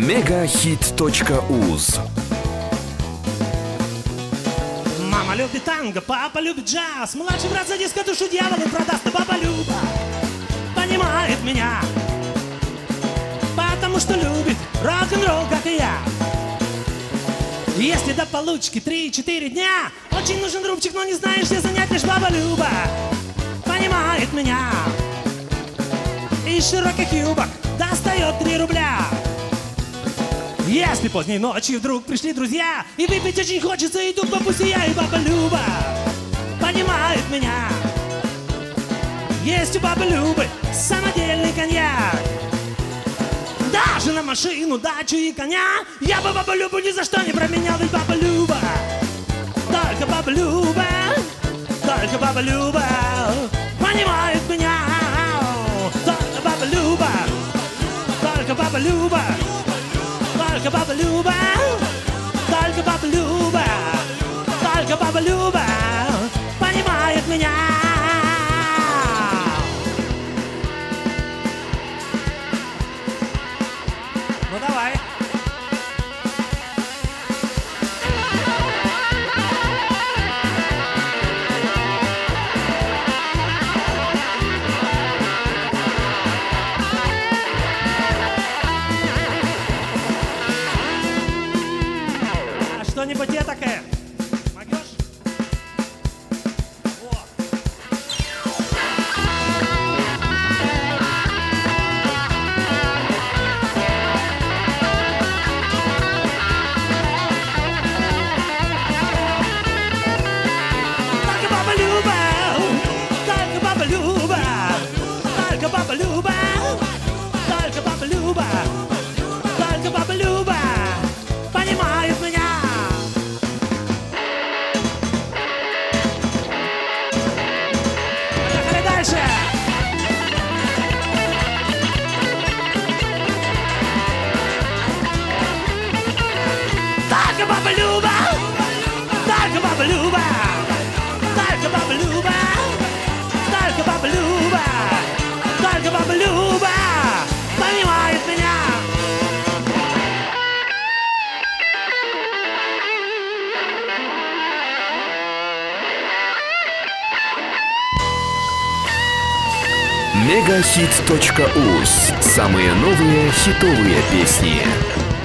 Мегахит.уз. Мама любит танго, папа любит джаз. Младший брат за диско душу дьяволу продаст. Но баба Люба понимает меня, потому что любит рок-н-ролл, как и я. Если до получки 3-4 дня, очень нужен рубчик, но не знаешь, где занять. Лишь баба Люба понимает меня, из широких юбок достает 3 рубля. Если поздней ночью вдруг пришли друзья и выпить очень хочется, иду к бабусе я, и баба Люба понимает меня. Есть у бабы Любы самодельный коньяк. Даже на машину, дачу и коня я бы бабу Любу ни за что не променял. Ведь баба Люба, только баба Люба, только баба Люба понимает меня. Только баба Люба, только баба Люба, только баба Люба, только баба Люба, только баба Люба понимает меня. Ну давай. Что-нибудь этакое? Могешь? О. Только баба Люба, только баба Люба, только баба Люба, только баба Люба, только баба Люба понимает меня. Только баба Люба, только баба Люба, только баба Люба, только баба Люба, только баба Люба понимает меня. Мегахит.уз. Самые новые хитовые песни.